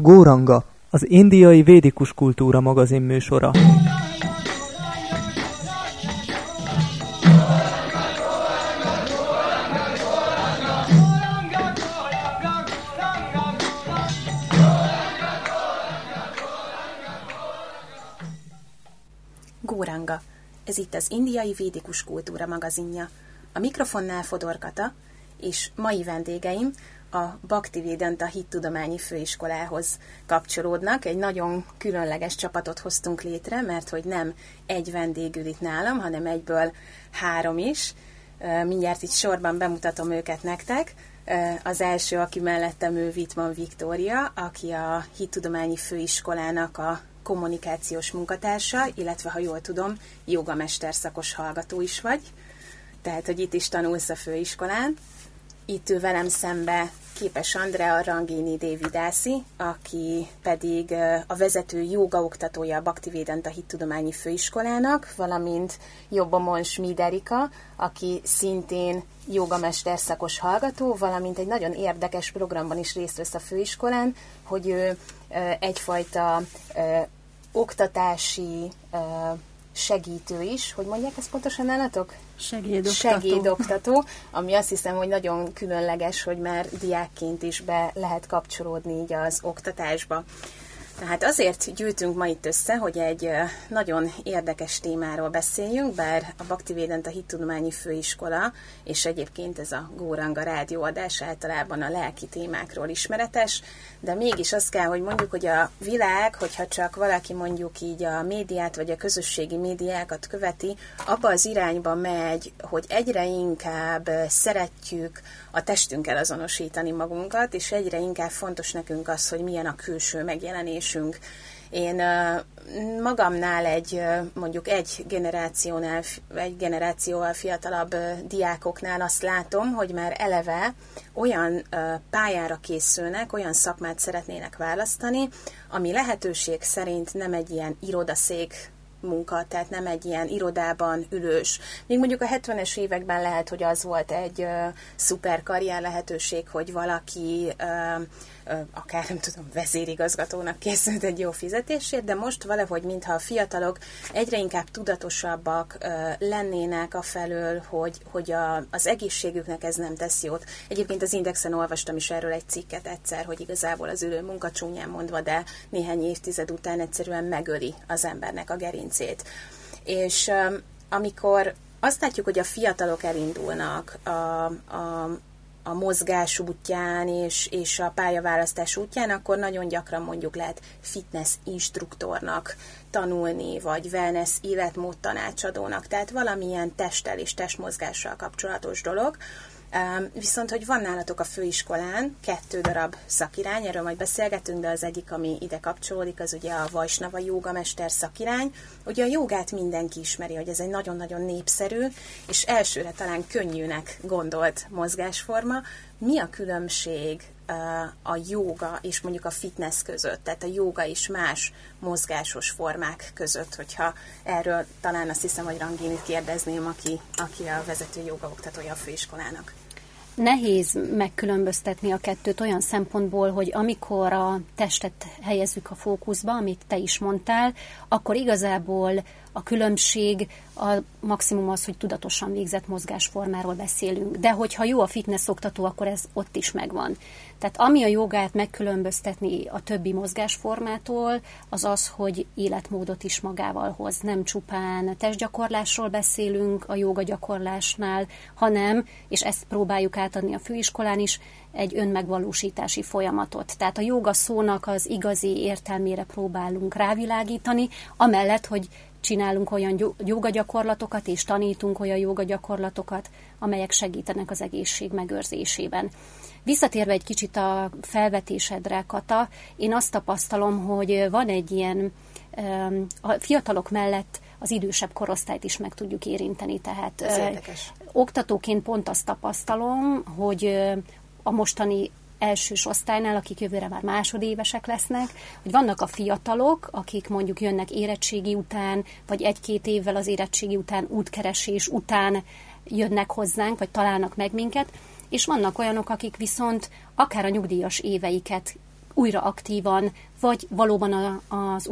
Góranga, az indiai védikus kultúra magazin műsora. Góranga. Ez itt az indiai védikus kultúra magazinja. A mikrofonnál Fodor Kata, és mai vendégeim a Bhaktivedanta Hittudományi Főiskolához kapcsolódnak. Egy nagyon különleges csapatot hoztunk létre, mert hogy nem egy vendég ül itt nálam, hanem egyből 3 is. Mindjárt itt sorban bemutatom őket nektek. Az első, aki mellettem, ő Wittmann Viktória, aki a Hittudományi Főiskolának a kommunikációs munkatársa, illetve, ha jól tudom, jogamesterszakos hallgató is vagy. Tehát, hogy itt is tanulsz a főiskolán. Itt ül velem szembe Képes Andrea Rangini Devidasi, aki pedig a vezető jógaoktatója a Bhaktivedanta Hittudományi Főiskolának, valamint jobbomon Schmid Erika, aki szintén jogamesterszakos hallgató, valamint egy nagyon érdekes programban is részt vesz a főiskolán, hogy ő egyfajta oktatási segítő is. Hogy mondják ezt pontosan nálatok? Segédoktató, ami azt hiszem, hogy nagyon különleges, hogy már diákként is be lehet kapcsolódni így az oktatásba. Tehát azért gyűltünk ma itt össze, hogy egy nagyon érdekes témáról beszéljünk, bár a Bhaktivedanta Hittudományi Főiskola, és egyébként ez a Góranga rádióadás általában a lelki témákról ismeretes, de mégis azt kell, hogy mondjuk, hogy a világ, hogyha csak valaki mondjuk így a médiát, vagy a közösségi médiákat követi, abba az irányba megy, hogy egyre inkább szeretjük a testünkkel azonosítani magunkat, és egyre inkább fontos nekünk az, hogy milyen a külső megjelenésünk. Én magamnál mondjuk egy generációval fiatalabb diákoknál azt látom, hogy már eleve olyan pályára készülnek, olyan szakmát szeretnének választani, ami lehetőség szerint nem egy ilyen irodaszék munka, tehát nem egy ilyen irodában ülős. Még mondjuk a 70-es években lehet, hogy az volt egy szuper karrier lehetőség, hogy valaki akár nem tudom, vezérigazgatónak készült egy jó fizetésért, de most valahogy, mintha a fiatalok egyre inkább tudatosabbak lennének afelől, hogy az egészségüknek ez nem tesz jót. Egyébként az Indexen olvastam is erről egy cikket egyszer, hogy igazából az ülő munka, csúnyán mondva, de néhány évtized után egyszerűen megöli az embernek a gerincét. És amikor azt látjuk, hogy a fiatalok elindulnak a mozgás útján és a pályaválasztás útján, akkor nagyon gyakran mondjuk lehet fitness instruktornak tanulni, vagy wellness életmód tanácsadónak, tehát valamilyen testtel és testmozgással kapcsolatos dolog. Viszont, hogy van nálatok a főiskolán 2 darab szakirány, erről majd beszélgetünk, de az egyik, ami ide kapcsolódik, az ugye a Vajsnava jógamester szakirány. Ugye a jogát mindenki ismeri, hogy ez egy nagyon-nagyon népszerű, és elsőre talán könnyűnek gondolt mozgásforma. Mi a különbség a jóga és mondjuk a fitness között, tehát a jóga és más mozgásos formák között, hogyha erről talán azt hiszem, hogy Ranginit kérdezném, aki a vezető jogaoktatója a főiskolának. Nehéz megkülönböztetni a kettőt olyan szempontból, hogy amikor a testet helyezzük a fókuszba, amit te is mondtál, akkor igazából a különbség a maximum az, hogy tudatosan végzett mozgásformáról beszélünk. De hogyha jó a fitness oktató, akkor ez ott is megvan. Tehát ami a jogát megkülönböztetni a többi mozgásformától, az az, hogy életmódot is magával hoz. Nem csupán testgyakorlásról beszélünk a jóga gyakorlásnál, hanem, és ezt próbáljuk átadni a főiskolán is, egy önmegvalósítási folyamatot. Tehát a jóga szónak az igazi értelmére próbálunk rávilágítani, amellett, hogy csinálunk olyan jogagyakorlatokat, és tanítunk olyan jogagyakorlatokat, amelyek segítenek az egészség megőrzésében. Visszatérve egy kicsit a felvetésedre, Kata, én azt tapasztalom, hogy van egy ilyen, a fiatalok mellett az idősebb korosztályt is meg tudjuk érinteni. Tehát oktatóként pont azt tapasztalom, hogy a mostani elsős osztálynál, akik jövőre már másodévesek lesznek, hogy vannak a fiatalok, akik mondjuk jönnek érettségi után, vagy 1-2 évvel az érettségi után, útkeresés után jönnek hozzánk, vagy találnak meg minket, és vannak olyanok, akik viszont akár a nyugdíjas éveiket újra aktívan, vagy valóban az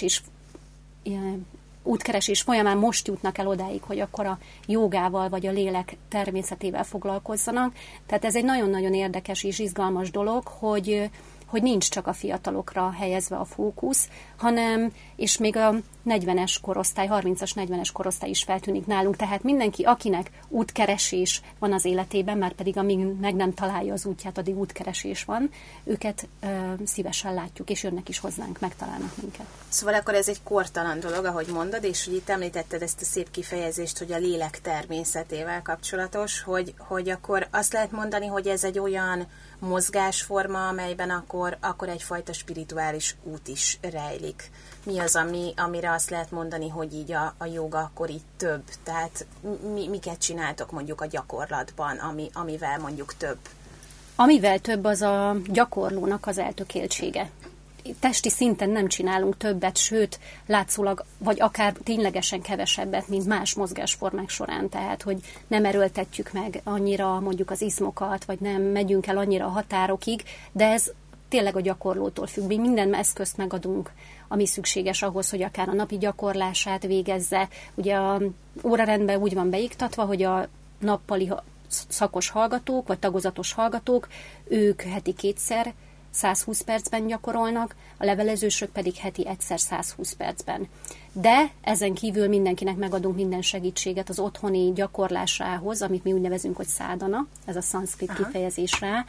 útkeresés folyamán most jutnak el odáig, hogy akkor a jogával vagy a lélek természetével foglalkozzanak. Tehát ez egy nagyon-nagyon érdekes és izgalmas dolog, hogy nincs csak a fiatalokra helyezve a fókusz, hanem, és még a 40-es korosztály, 30-as, 40-es korosztály is feltűnik nálunk, tehát mindenki, akinek útkeresés van az életében, már pedig amíg meg nem találja az útját, addig útkeresés van, őket szívesen látjuk, és jönnek is hozzánk, megtalálnak minket. Szóval akkor ez egy kortalan dolog, ahogy mondod, és hogy itt említetted ezt a szép kifejezést, hogy a lélek természetével kapcsolatos, hogy akkor azt lehet mondani, hogy ez egy olyan mozgásforma, amelyben akkor egyfajta spirituális út is rejlik. Mi az, amire azt lehet mondani, hogy így a jóga akkor így több? Tehát miket csináltok mondjuk a gyakorlatban, amivel mondjuk több? Amivel több, az a gyakorlónak az eltökéltsége. Testi szinten nem csinálunk többet, sőt, látszólag, vagy akár ténylegesen kevesebbet, mint más mozgásformák során. Tehát, hogy nem erőltetjük meg annyira mondjuk az izmokat, vagy nem megyünk el annyira a határokig, de ez tényleg a gyakorlótól függ. Mi minden eszközt megadunk, ami szükséges ahhoz, hogy akár a napi gyakorlását végezze. Ugye a órarendben úgy van beiktatva, hogy a nappali szakos hallgatók, vagy tagozatos hallgatók, ők heti 2-szer 120 percben gyakorolnak, a levelezősök pedig heti 1-szer 120 percben. De ezen kívül mindenkinek megadunk minden segítséget az otthoni gyakorlásához, amit mi úgy nevezünk, hogy szádana, ez a szanszkrit kifejezés rá,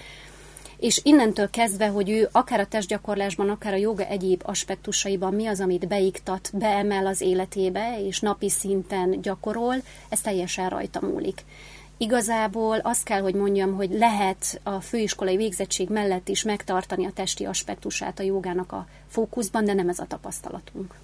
és innentől kezdve, hogy ő akár a testgyakorlásban, akár a jóga egyéb aspektusaiban mi az, amit beiktat, beemel az életébe, és napi szinten gyakorol, ez teljesen rajta múlik. Igazából azt kell, hogy mondjam, hogy lehet a főiskolai végzettség mellett is megtartani a testi aspektusát a jogának a fókuszban, de nem ez a tapasztalatunk.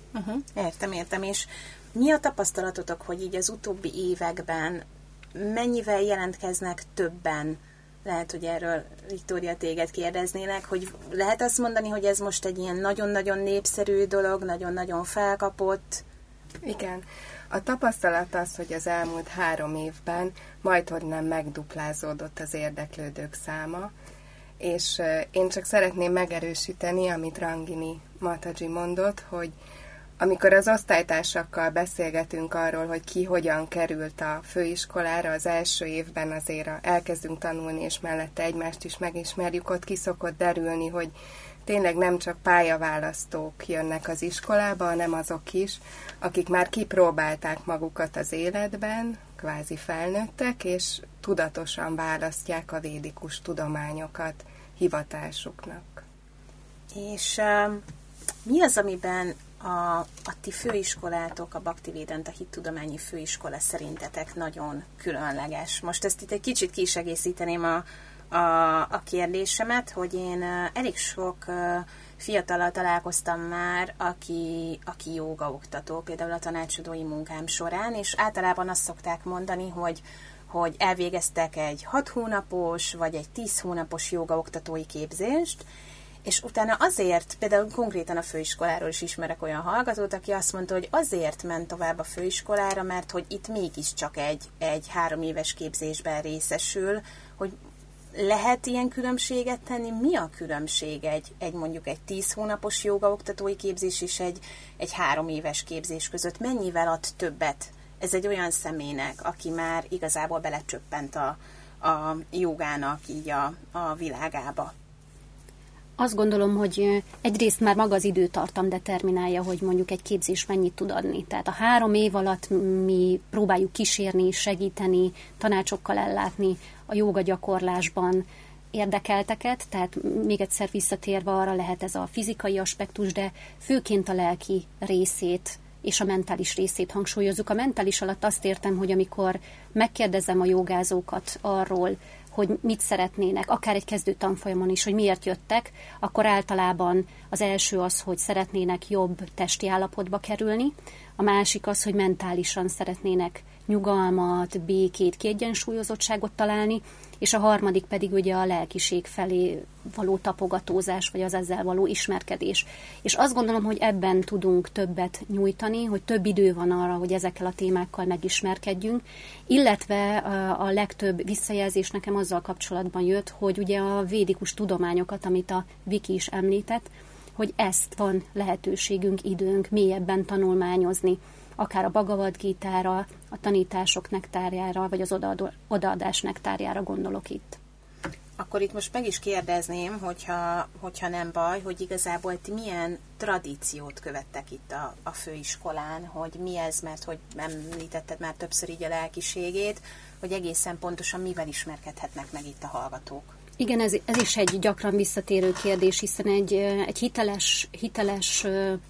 Értem. És mi a tapasztalatotok, hogy így az utóbbi években mennyivel jelentkeznek többen? Lehet, hogy erről Viktória téged kérdeznének, hogy lehet azt mondani, hogy ez most egy ilyen nagyon-nagyon népszerű dolog, nagyon-nagyon felkapott? Igen. A tapasztalat az, hogy az elmúlt 3 évben majdhogy nem megduplázódott az érdeklődők száma, és én csak szeretném megerősíteni, amit Rangini Mataji mondott, hogy amikor az osztálytársakkal beszélgetünk arról, hogy ki hogyan került a főiskolára, az első évben azért elkezdünk tanulni, és mellette egymást is megismerjük, ott ki szokott derülni, hogy tényleg nem csak pályaválasztók jönnek az iskolába, hanem azok is, akik már kipróbálták magukat az életben, kvázi felnőttek, és tudatosan választják a védikus tudományokat hivatásuknak. És mi az, amiben a ti főiskolátok, a Bhaktivedanta Hittudományi Főiskola szerintetek nagyon különleges? Most ezt itt egy kicsit ki is egészíteném a kérdésemet, hogy én elég sok fiatallal találkoztam már, aki jógaoktató, például a tanácsadói munkám során, és általában azt szokták mondani, hogy elvégeztek egy 6 hónapos, vagy egy 10 hónapos jógaoktatói képzést, és utána azért, például konkrétan a főiskoláról is ismerek olyan hallgatót, aki azt mondta, hogy azért ment tovább a főiskolára, mert hogy itt mégiscsak egy 3 éves képzésben részesül, hogy lehet ilyen különbséget tenni? Mi a különbség egy mondjuk egy 10 hónapos jógaoktatói képzés és egy 3 éves képzés között? Mennyivel ad többet ez egy olyan személynek, aki már igazából belecsöppent a jogának így a világába? Azt gondolom, hogy egyrészt már maga az időtartam determinálja, hogy mondjuk egy képzés mennyit tud adni. Tehát a 3 év alatt mi próbáljuk kísérni, segíteni, tanácsokkal ellátni a jóga gyakorlásban érdekelteket, tehát még egyszer visszatérve arra lehet ez a fizikai aspektus, de főként a lelki részét és a mentális részét hangsúlyozzuk. A mentális alatt azt értem, hogy amikor megkérdezem a jogázókat arról, hogy mit szeretnének, akár egy kezdő tanfolyamon is, hogy miért jöttek, akkor általában az első az, hogy szeretnének jobb testi állapotba kerülni, a másik az, hogy mentálisan szeretnének nyugalmat, békét, kiegyensúlyozottságot találni, és a harmadik pedig ugye a lelkiség felé való tapogatózás, vagy az ezzel való ismerkedés. És azt gondolom, hogy ebben tudunk többet nyújtani, hogy több idő van arra, hogy ezekkel a témákkal megismerkedjünk, illetve a legtöbb visszajelzés nekem azzal kapcsolatban jött, hogy ugye a védikus tudományokat, amit a Viki is említett, hogy ezt van lehetőségünk, időnk mélyebben tanulmányozni, akár a Bhagavad Gítára, a tanítások nektárjára, vagy az odaadás nektárjára gondolok itt. Akkor itt most meg is kérdezném, hogyha nem baj, hogy igazából ti milyen tradíciót követtek itt a főiskolán, hogy mi ez, mert hogy említetted már többször így a lelkiségét, hogy egészen pontosan mivel ismerkedhetnek meg itt a hallgatók. Igen, ez is egy gyakran visszatérő kérdés, hiszen egy hiteles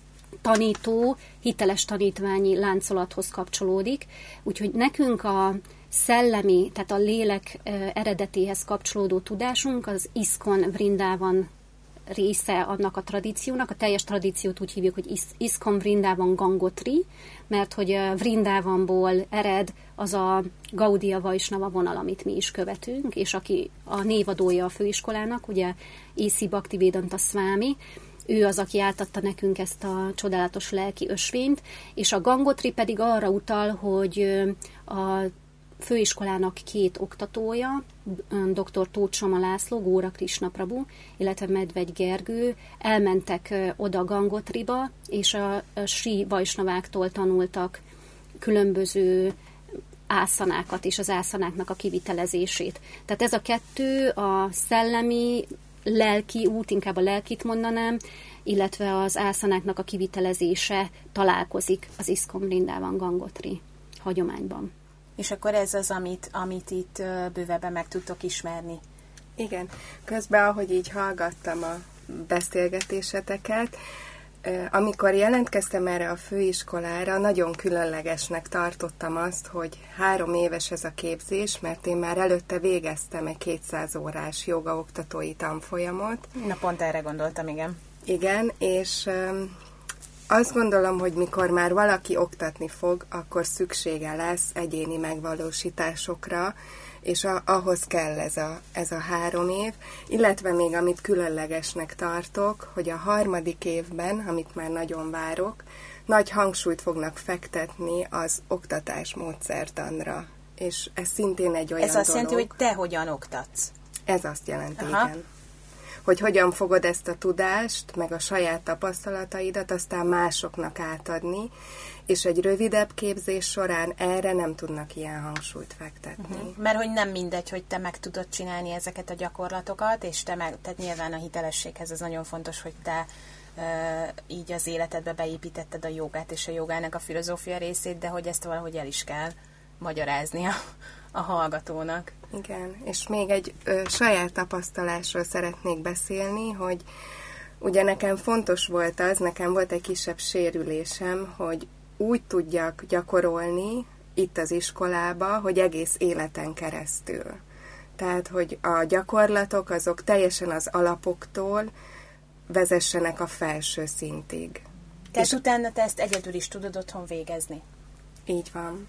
tanító, hiteles tanítványi láncolathoz kapcsolódik. Úgyhogy nekünk a szellemi, tehát a lélek eredetéhez kapcsolódó tudásunk az ISKCON Vrindavan része annak a tradíciónak. A teljes tradíciót úgy hívjuk, hogy ISKCON Vrindavan Gangotri, mert hogy Vrindavanból ered az a Gaudiya Vaisnava vonal, amit mi is követünk, és aki a névadója a főiskolának, ugye A.C. Bhaktivedanta Swami, ő az, aki átadta nekünk ezt a csodálatos lelki ösvényt, és a Gangotri pedig arra utal, hogy a főiskolának 2 oktatója, dr. Tóth Soma László, Góra Krishna Prabhu, illetve Medvegy Gergő elmentek oda Gangotriba, és a Sri Vajsnaváktól tanultak különböző ászanákat és az ászanáknak a kivitelezését. Tehát ez a 2, a szellemi, lelki út, inkább a lelkit mondanám, illetve az ászanáknak a kivitelezése találkozik az ISKCON Vrindavan Gangotri hagyományban. És akkor ez az, amit itt bővebben meg tudtok ismerni. Igen. Közben, ahogy így hallgattam a beszélgetéseteket, amikor jelentkeztem erre a főiskolára, nagyon különlegesnek tartottam azt, hogy 3 éves ez a képzés, mert én már előtte végeztem egy 200 órás jogaoktatói tanfolyamot. Na pont erre gondoltam, igen. Igen, és azt gondolom, hogy mikor már valaki oktatni fog, akkor szüksége lesz egyéni megvalósításokra, és ahhoz kell ez a 3 év, illetve még amit különlegesnek tartok, hogy a 3. évben, amit már nagyon várok, nagy hangsúlyt fognak fektetni az oktatás módszertanra. És ez szintén egy olyan dolog. Ez azt jelenti, hogy te hogyan oktatsz? Ez azt jelenti, igen. Hogy hogyan fogod ezt a tudást, meg a saját tapasztalataidat aztán másoknak átadni, és egy rövidebb képzés során erre nem tudnak ilyen hangsúlyt fektetni. Mert hogy nem mindegy, hogy te meg tudod csinálni ezeket a gyakorlatokat, és tehát nyilván a hitelességhez az nagyon fontos, hogy te így az életedbe beépítetted a jogát és a jogának a filozófia részét, de hogy ezt valahogy el is kell magyarázni a hallgatónak. Igen, és még egy saját tapasztalásról szeretnék beszélni, hogy ugye nekem fontos volt nekem volt egy kisebb sérülésem, hogy úgy tudjak gyakorolni itt az iskolába, hogy egész életen keresztül. Tehát, hogy a gyakorlatok azok teljesen az alapoktól vezessenek a felső szintig. Tehát utána te ezt egyedül is tudod otthon végezni? Így van.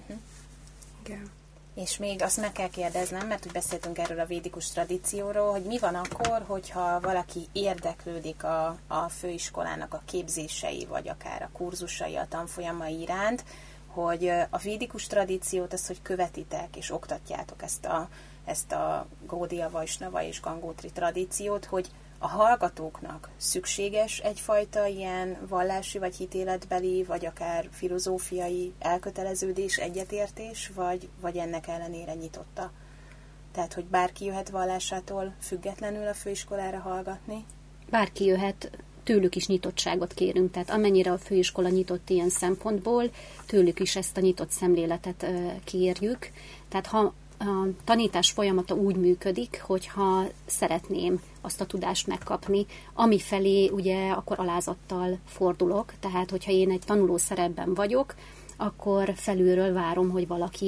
Igen. És még azt meg kell kérdeznem, mert úgy beszéltünk erről a védikus tradícióról, hogy mi van akkor, hogyha valaki érdeklődik a főiskolának a képzései, vagy akár a kurzusai, a tanfolyamai iránt, hogy a védikus tradíciót, azt, hogy követitek és oktatjátok ezt a Gaudiya Vaisnava és Gangotri tradíciót, hogy a hallgatóknak szükséges egyfajta ilyen vallási, vagy hitéletbeli, vagy akár filozófiai elköteleződés, egyetértés, vagy ennek ellenére nyitotta? Tehát, hogy bárki jöhet vallásától függetlenül a főiskolára hallgatni? Bárki jöhet, tőlük is nyitottságot kérünk, tehát amennyire a főiskola nyitott ilyen szempontból, tőlük is ezt a nyitott szemléletet kérjük. Tehát ha a tanítás folyamata úgy működik, hogyha szeretném azt a tudást megkapni, ami felé ugye akkor alázattal fordulok, tehát hogyha én egy tanuló szerepben vagyok, akkor felülről várom, hogy valaki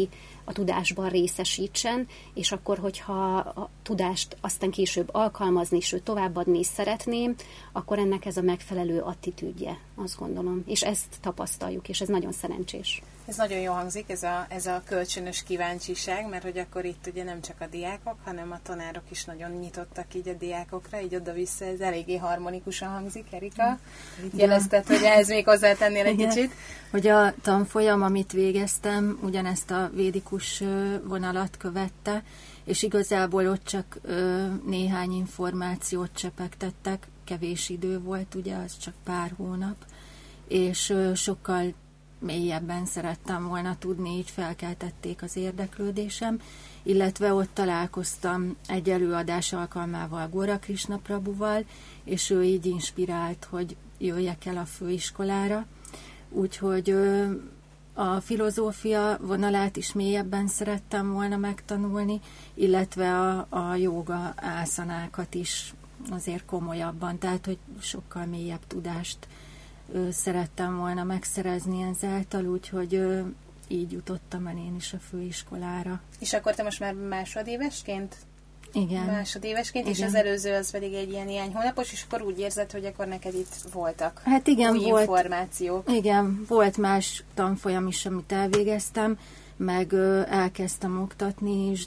a tudásban részesítsen, és akkor, hogyha a tudást aztán később alkalmazni, sőt továbbadni is szeretném, akkor ennek ez a megfelelő attitűdje, azt gondolom. És ezt tapasztaljuk, és ez nagyon szerencsés. Ez nagyon jól hangzik, ez a kölcsönös kíváncsiság, mert hogy akkor itt ugye nem csak a diákok, hanem a tanárok is nagyon nyitottak így a diákokra, így oda-vissza, ez eléggé harmonikusan hangzik, Erika. Jelezted, hogy ehhez még hozzátennél egy kicsit. Hogy a tanfolyam, amit végeztem, ugyanezt a védikus vonalat követte, és igazából ott csak néhány információt csepegtettek, kevés idő volt, ugye, az csak pár hónap, és sokkal mélyebben szerettem volna tudni, így felkeltették az érdeklődésem, illetve ott találkoztam egy előadás alkalmával Góra Krishna Prabhuval, és ő így inspirált, hogy jöjjek el a főiskolára. Úgyhogy a filozófia vonalát is mélyebben szerettem volna megtanulni, illetve a jóga ászanákat is azért komolyabban, tehát hogy sokkal mélyebb tudást szerettem volna megszerezni ezáltal, úgyhogy így jutottam el én is a főiskolára. És akkor te most már másodévesként? Igen. Másodévesként, Igen. És az előző az pedig egy ilyen néhány hónapos, és akkor úgy érzed, hogy akkor neked itt voltak új információk. Igen, volt más tanfolyam is, amit elvégeztem, meg elkezdtem oktatni is,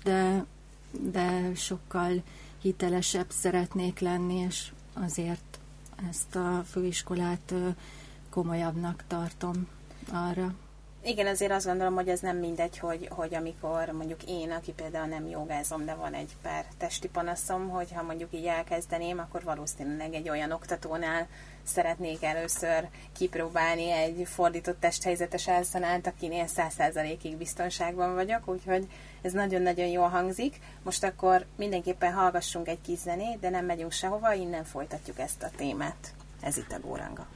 de sokkal hitelesebb szeretnék lenni, és azért ezt a főiskolát komolyabbnak tartom arra. Igen, azért azt gondolom, hogy ez nem mindegy, hogy amikor mondjuk én, aki például nem jogázom, de van egy pár testi panaszom, hogyha mondjuk így elkezdeném, akkor valószínűleg egy olyan oktatónál szeretnék először kipróbálni egy fordított testhelyzetes ászanát, akinél 100%-ig biztonságban vagyok, úgyhogy ez nagyon-nagyon jól hangzik. Most akkor mindenképpen hallgassunk egy kis zenét, de nem megyünk sehova, innen folytatjuk ezt a témát. Ez itt a Góranga.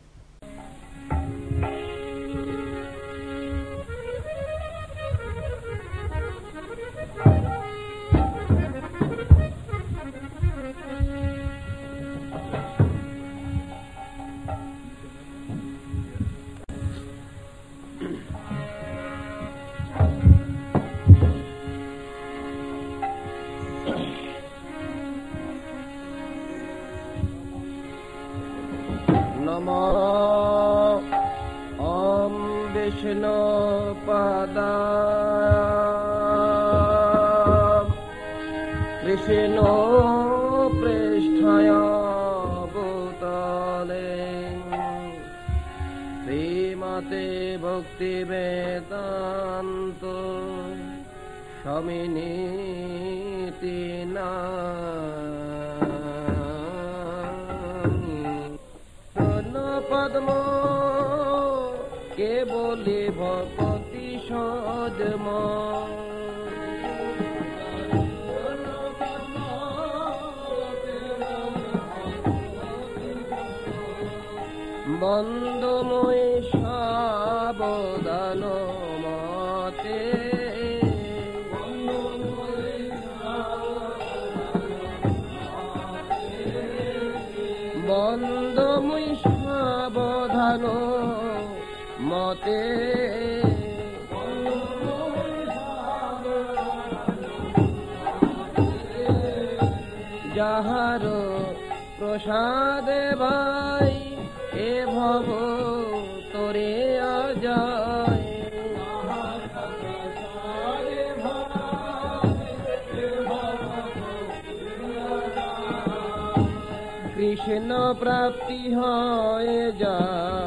Krishna প্রাপ্তি হয় যা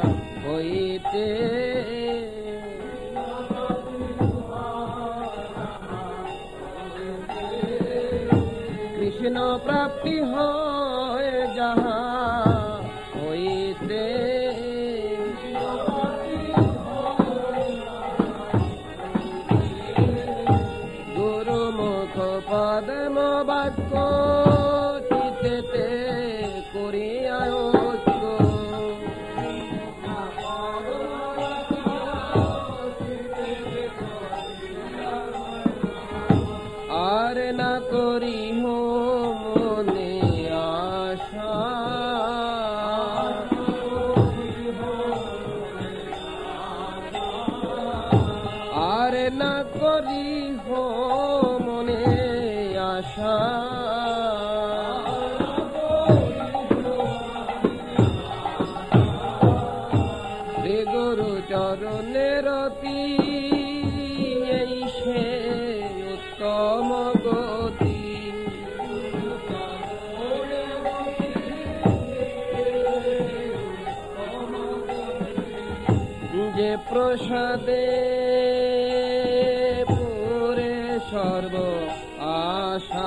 হইতে কৃষ্ণ প্রাপ্তি হয় যাহা হইতে গুরুমুখ পদ্ম বাক্য চিতেতে আর না করি মনে না করি মনে আশা শ্রী গুরু চরণের অতি এই সে উত্তম গতি যে প্রসাদে পুরে সর্ব আশা.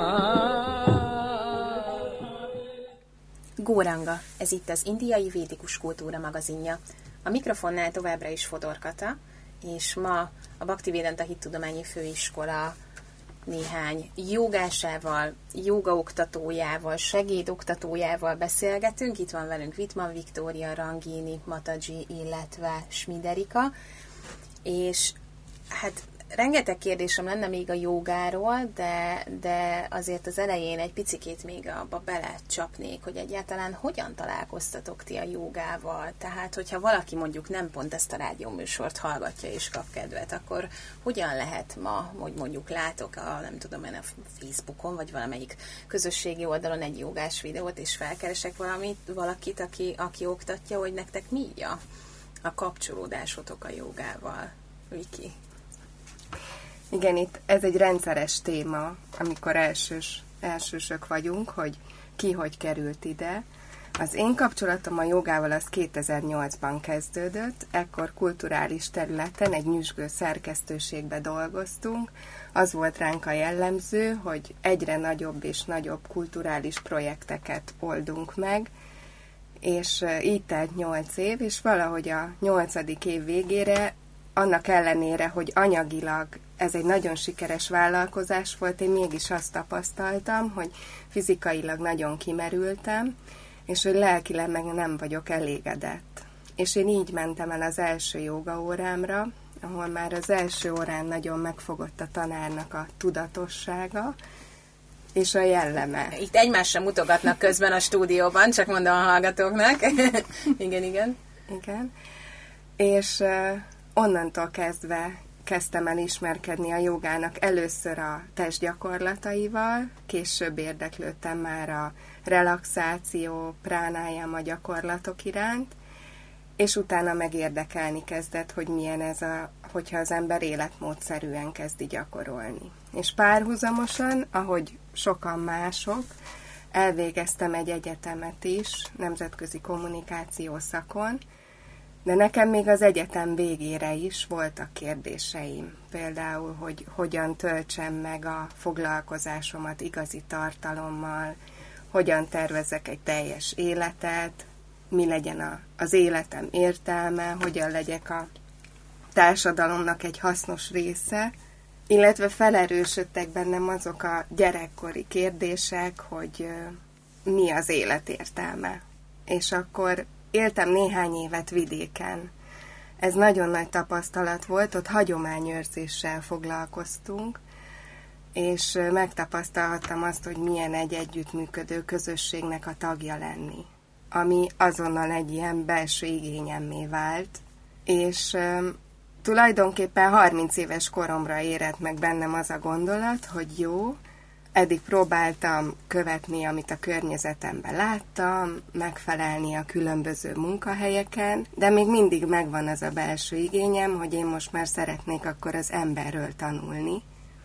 Góranga, ez itt az Indiai Védikus Kultúra magazinja. A mikrofonnál továbbra is Fodor Kata, és ma a Bhaktivedanta Hittudományi Főiskola néhány jogásával, jogaoktatójával, segédoktatójával beszélgetünk. Itt van velünk Vitman Viktória, Rangini, Mataji, illetve Schmiderika. És hát rengeteg kérdésem lenne még a jogáról, de azért az elején egy picikét még abba belecsapnék, hogy egyáltalán hogyan találkoztatok ti a jogával. Tehát, hogyha valaki mondjuk nem pont ezt a rádióműsort hallgatja és kap kedvet, akkor hogyan lehet ma, hogy mondjuk látok a Facebookon, vagy valamelyik közösségi oldalon egy jogás videót, és felkeresek valakit, aki oktatja, hogy nektek mi a kapcsolódásotok a jogával? Viki? Igen, itt ez egy rendszeres téma, amikor elsősök vagyunk, hogy ki hogy került ide. Az én kapcsolatom a jogával az 2008-ban kezdődött, ekkor kulturális területen egy nyüzsgő szerkesztőségbe dolgoztunk. Az volt ránk a jellemző, hogy egyre nagyobb és nagyobb kulturális projekteket oldunk meg, és így telt 8 év, és valahogy a 8. év végére, annak ellenére, hogy anyagilag ez egy nagyon sikeres vállalkozás volt, én mégis azt tapasztaltam, hogy fizikailag nagyon kimerültem, és hogy lelkileg meg nem vagyok elégedett. És én így mentem el az első jogaórámra, ahol már az első órán nagyon megfogott a tanárnak a tudatossága, és a jelleme. Itt egymásra mutogatnak közben a stúdióban, csak mondom a hallgatóknak. Igen. Igen. És onnantól kezdve kezdtem el ismerkedni a jogának először a testgyakorlataival, később érdeklődtem már a relaxáció, pránájáma gyakorlatok iránt, és utána megérdekelni kezdett, hogy milyen ez hogyha az ember életmódszerűen kezdi gyakorolni. És párhuzamosan, ahogy sokan mások, elvégeztem egy egyetemet is, nemzetközi kommunikáció szakon, de nekem még az egyetem végére is voltak kérdéseim. Például, hogy hogyan töltsem meg a foglalkozásomat igazi tartalommal, hogyan tervezek egy teljes életet, mi legyen az életem értelme, hogyan legyek a társadalomnak egy hasznos része, illetve felerősödtek bennem azok a gyerekkori kérdések, hogy mi az élet értelme. És akkor éltem néhány évet vidéken. Ez nagyon nagy tapasztalat volt, ott hagyományőrzéssel foglalkoztunk, és megtapasztalhattam azt, hogy milyen egy együttműködő közösségnek a tagja lenni, ami azonnal egy ilyen belső igényemmé vált, és tulajdonképpen 30 éves koromra érett meg bennem az a gondolat, hogy jó, eddig próbáltam követni, amit a környezetemben láttam, megfelelni a különböző munkahelyeken, de még mindig megvan az a belső igényem, hogy én most már szeretnék akkor az emberről tanulni.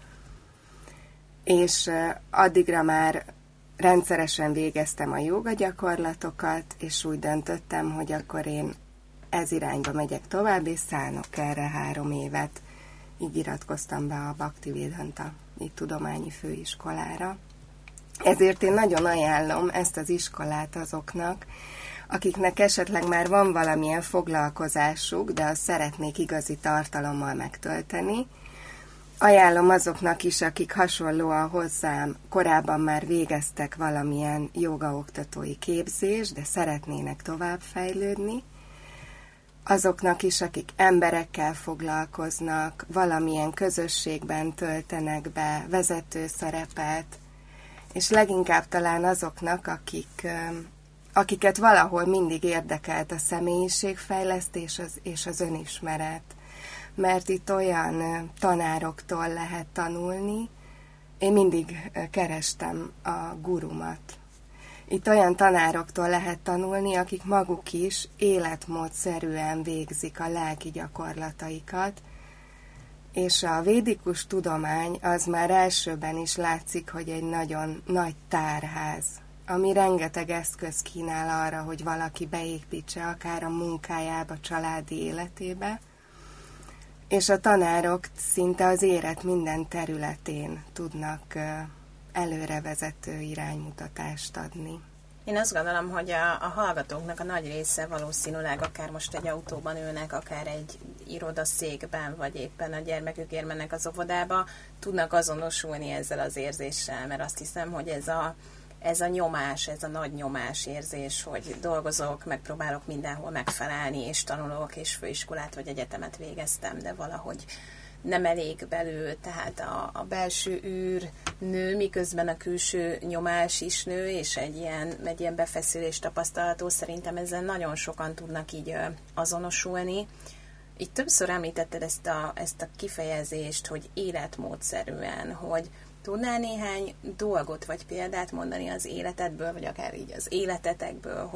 És addigra már rendszeresen végeztem a jóga gyakorlatokat, és úgy döntöttem, hogy akkor én ez irányba megyek tovább, és szánok erre 3 évet. Így iratkoztam be a Bhaktivedanta Tudományi Főiskolára. Ezért én nagyon ajánlom ezt az iskolát azoknak, akiknek esetleg már van valamilyen foglalkozásuk, de azt szeretnék igazi tartalommal megtölteni. Ajánlom azoknak is, akik hasonlóan hozzám korábban már végeztek valamilyen jogaoktatói képzést, de szeretnének továbbfejlődni. Azoknak is, akik emberekkel foglalkoznak, valamilyen közösségben töltenek be vezető szerepet, és leginkább talán azoknak, akiket valahol mindig érdekelt a személyiségfejlesztés és az önismeret. mert itt olyan tanároktól lehet tanulni. Én mindig kerestem a gurumat. Itt olyan tanároktól lehet tanulni, akik maguk is életmódszerűen végzik a lelki gyakorlataikat, és a védikus tudomány az már elsőben is látszik, hogy egy nagyon nagy tárház, ami rengeteg eszköz kínál arra, hogy valaki beépítse akár a munkájába, családi életébe, és a tanárok szinte az élet minden területén tudnak előrevezető iránymutatást adni. Én azt gondolom, hogy a hallgatóknak a nagy része valószínűleg akár most egy autóban ülnek, akár egy irodaszékben, vagy éppen a gyermekükért mennek az óvodába, tudnak azonosulni ezzel az érzéssel, mert azt hiszem, hogy ez a nyomás, ez a nagy nyomás érzés, hogy dolgozok, megpróbálok mindenhol megfelelni, és tanulok, és főiskolát vagy egyetemet végeztem, de valahogy nem elég belül, tehát a belső űr nő, miközben a külső nyomás is nő, és egy ilyen befeszülés tapasztalató, szerintem ezzel nagyon sokan tudnak így azonosulni. Itt többször említetted ezt a kifejezést, hogy életmódszerűen, hogy tudnál néhány dolgot, vagy példát mondani az életedből, vagy akár így az életetekből,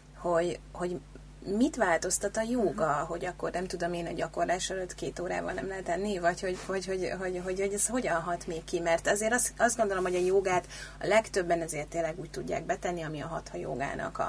hogy mit változtat a jóga, hogy akkor nem tudom én, a gyakorlás előtt 2 órával nem lehet enni, vagy hogy ez hogyan hat még ki, mert azért azt gondolom, hogy a jogát a legtöbben azért tényleg úgy tudják betenni, ami a hatha jogának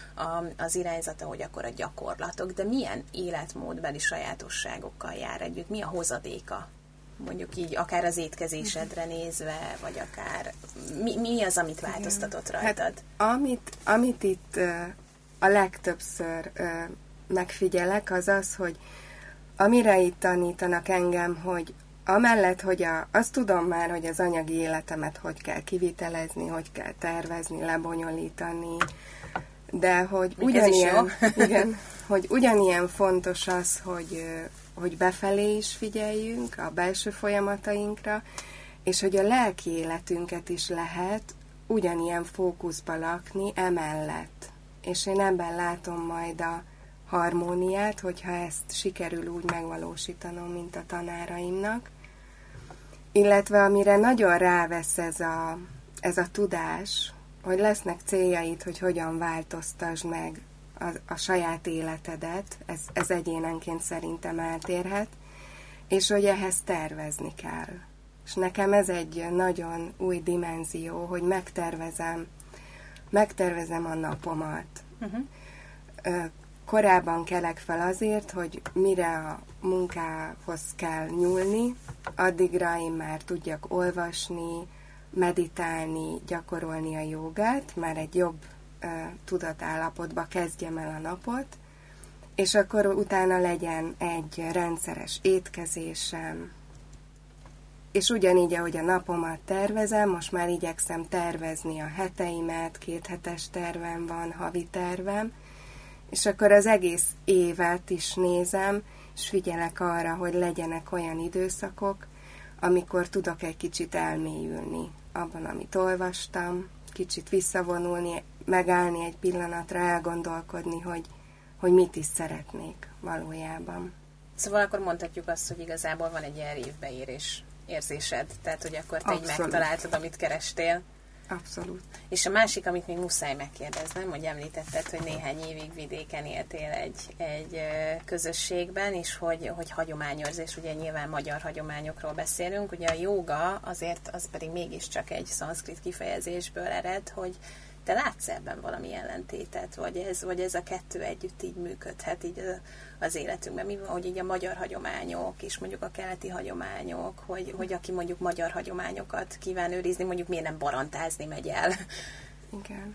az irányzata, hogy akkor a gyakorlatok, de milyen életmódbeli sajátosságokkal jár együtt, mi a hozadéka? Mondjuk így, akár az étkezésedre nézve, vagy akár mi az, amit változtatott rajtad? Hát, amit itt a legtöbbször megfigyelek, az, hogy amire itt tanítanak engem, hogy amellett, hogy azt tudom már, hogy az anyagi életemet hogy kell kivitelezni, hogy kell tervezni, lebonyolítani, de hogy ugyanilyen fontos az, hogy befelé is figyeljünk a belső folyamatainkra, és hogy a lelki életünket is lehet ugyanilyen fókuszba lakni emellett. És én ebben látom majd a harmóniát, hogyha ezt sikerül úgy megvalósítanom, mint a tanáraimnak. Illetve amire nagyon rávesz ez a tudás, hogy lesznek céljaid, hogy hogyan változtasd meg a saját életedet, ez egyénenként szerintem eltérhet, és hogy ehhez tervezni kell. És nekem ez egy nagyon új dimenzió, hogy megtervezem a napomat. Korábban kelek fel azért, hogy mire a munkához kell nyúlni, addigra én már tudjak olvasni, meditálni, gyakorolni a jogát, már egy jobb tudatállapotba kezdjem el a napot, és akkor utána legyen egy rendszeres étkezésem, és ugyanígy, ahogy a napomat tervezem, most már igyekszem tervezni a heteimet, 2 hetes tervem van, havi tervem, és akkor az egész évet is nézem, és figyelek arra, hogy legyenek olyan időszakok, amikor tudok egy kicsit elmélyülni abban, amit olvastam, kicsit visszavonulni, megállni egy pillanatra, elgondolkodni, hogy mit is szeretnék valójában. Szóval akkor mondhatjuk azt, hogy igazából van egy ilyen révbeérés érzésed, tehát hogy akkor te így megtaláltad, amit kerestél. Abszolút. És a másik, amit még muszáj megkérdeznem, hogy említetted, hogy néhány évig vidéken éltél egy közösségben, és hogy hagyományőrzés, ugye nyilván magyar hagyományokról beszélünk, ugye a jóga azért az pedig mégiscsak egy szanszkrit kifejezésből ered, hogy te látsz ebben valami ellentétet, vagy ez a kettő együtt így működhet így az életünkben, mi van, hogy így a magyar hagyományok, és mondjuk a keleti hagyományok, hogy aki mondjuk magyar hagyományokat kíván őrizni, mondjuk miért nem barantázni megy el? Igen.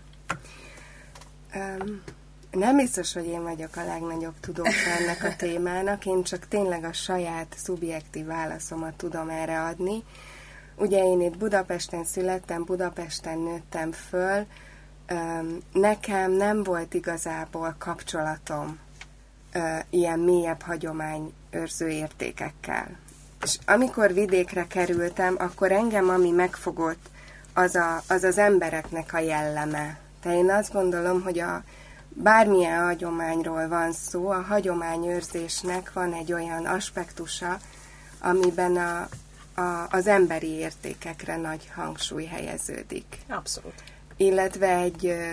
Nem biztos, hogy én vagyok a legnagyobb tudósa ennek a témának, én csak tényleg a saját szubjektív válaszomat tudom erre adni. Ugye én itt Budapesten születtem, Budapesten nőttem föl, nekem nem volt igazából kapcsolatom ilyen mélyebb hagyományőrző értékekkel. És amikor vidékre kerültem, akkor engem, ami megfogott, az az embereknek a jelleme. Tehát én azt gondolom, hogy bármilyen hagyományról van szó, a hagyományőrzésnek van egy olyan aspektusa, amiben az emberi értékekre nagy hangsúly helyeződik. Abszolút. Illetve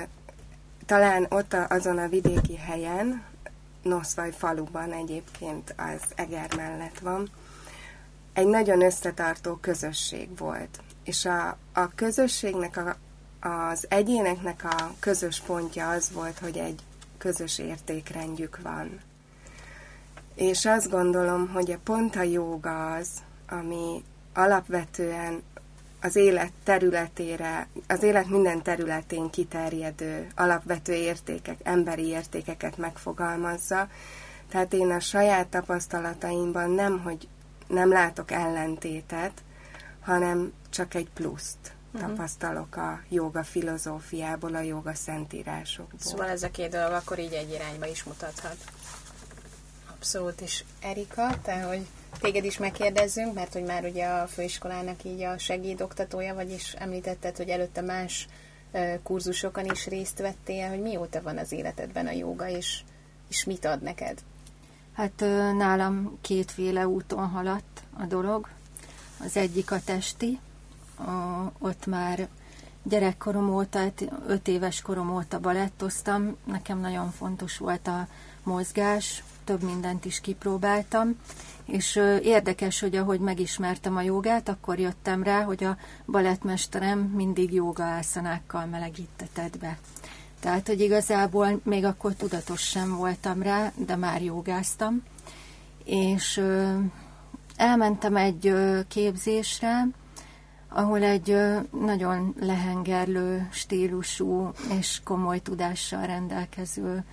talán ott azon a vidéki helyen, Noszvaj faluban egyébként az Eger mellett van, egy nagyon összetartó közösség volt. És a közösségnek, az egyéneknek a közös pontja az volt, hogy egy közös értékrendjük van. És azt gondolom, hogy pont a jóga az, ami alapvetően az élet területére, az élet minden területén kiterjedő alapvető értékek, emberi értékeket megfogalmazza. Tehát én a saját tapasztalataimban nem látok ellentétet, hanem csak egy pluszt tapasztalok a jóga filozófiából, a jóga szentírásokból. Szóval ez a két dolog akkor így egy irányba is mutathat. Abszolút. És Erika, te, hogy téged is megkérdezzünk, mert hogy már ugye a főiskolának így a segédoktatója, vagyis említetted, hogy előtte más kurzusokon is részt vettél, hogy mióta van az életedben a jóga, és mit ad neked? Hát nálam kétféle úton haladt a dolog. Az egyik a testi, ott már gyerekkorom óta, 5 éves korom óta balettoztam, nekem nagyon fontos volt a mozgás, több mindent is kipróbáltam, és érdekes, hogy ahogy megismertem a jogát, akkor jöttem rá, hogy a balettmesterem mindig jóga ászanákkal melegítetett be. Tehát, hogy igazából még akkor tudatos sem voltam rá, de már jogáztam, és elmentem egy képzésre, ahol egy nagyon lehengerlő stílusú és komoly tudással rendelkező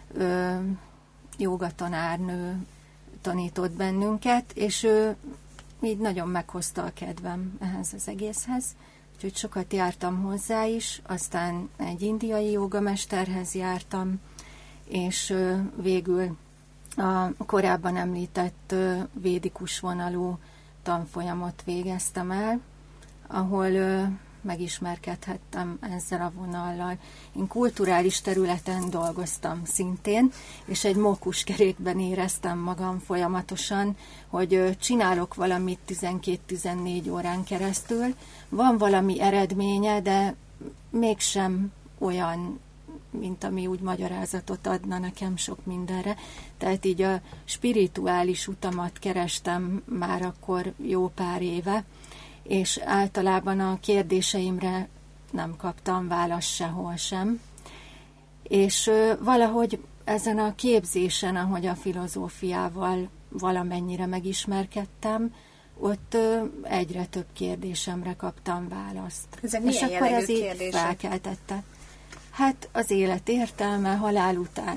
jogatanárnő tanított bennünket, és ő így nagyon meghozta a kedvem ehhez az egészhez, úgyhogy sokat jártam hozzá is, aztán egy indiai jogamesterhez jártam, és végül a korábban említett védikus vonalú tanfolyamot végeztem el, ahol megismerkedhettem ezzel a vonallal. Én kulturális területen dolgoztam szintén, és egy mókuskerékben éreztem magam folyamatosan, hogy csinálok valamit 12-14 órán keresztül, van valami eredménye, de mégsem olyan, mint ami úgy magyarázatot adna nekem sok mindenre. Tehát így a spirituális utamat kerestem már akkor jó pár éve, és általában a kérdéseimre nem kaptam választ sehol sem. És valahogy ezen a képzésen, ahogy a filozófiával valamennyire megismerkedtem, ott egyre több kérdésemre kaptam választ. Ezek és milyen akkor ez így kérdések? felkeltette. Hát az élet értelme, halál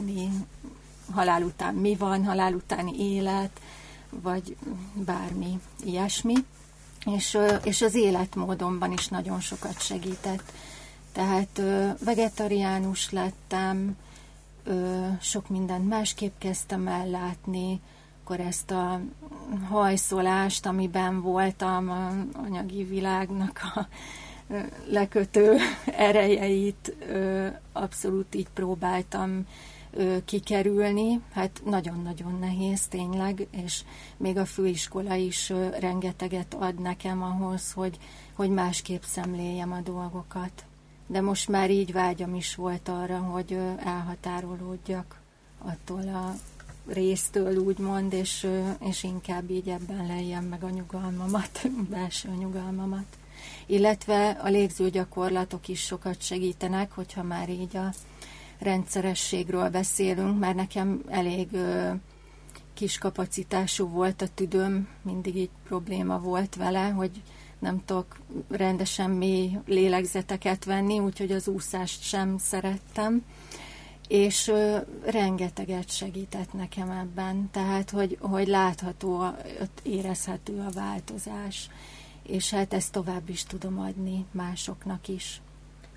után mi van, halál utáni élet, vagy bármi ilyesmi. És az életmódomban is nagyon sokat segített. Tehát vegetariánus lettem, sok mindent másképp kezdtem el látni, akkor ezt a hajszolást, amiben voltam, az anyagi világnak a lekötő erejeit abszolút így próbáltam kikerülni. Hát nagyon-nagyon nehéz tényleg, és még a főiskola is rengeteget ad nekem ahhoz, hogy másképp szemléljem a dolgokat. De most már így vágyam is volt arra, hogy elhatárolódjak attól a résztől, úgymond, és inkább így ebben leljem meg a nyugalmamat, belső nyugalmamat. Illetve a légzőgyakorlatok is sokat segítenek, hogyha már így a rendszerességről beszélünk, mert nekem elég kis kapacitású volt a tüdőm, mindig így probléma volt vele, hogy nem tudok rendesen mély lélegzeteket venni, úgyhogy az úszást sem szerettem, és rengeteget segített nekem ebben, tehát hogy látható, érezhető a változás, és hát ezt tovább is tudom adni másoknak is.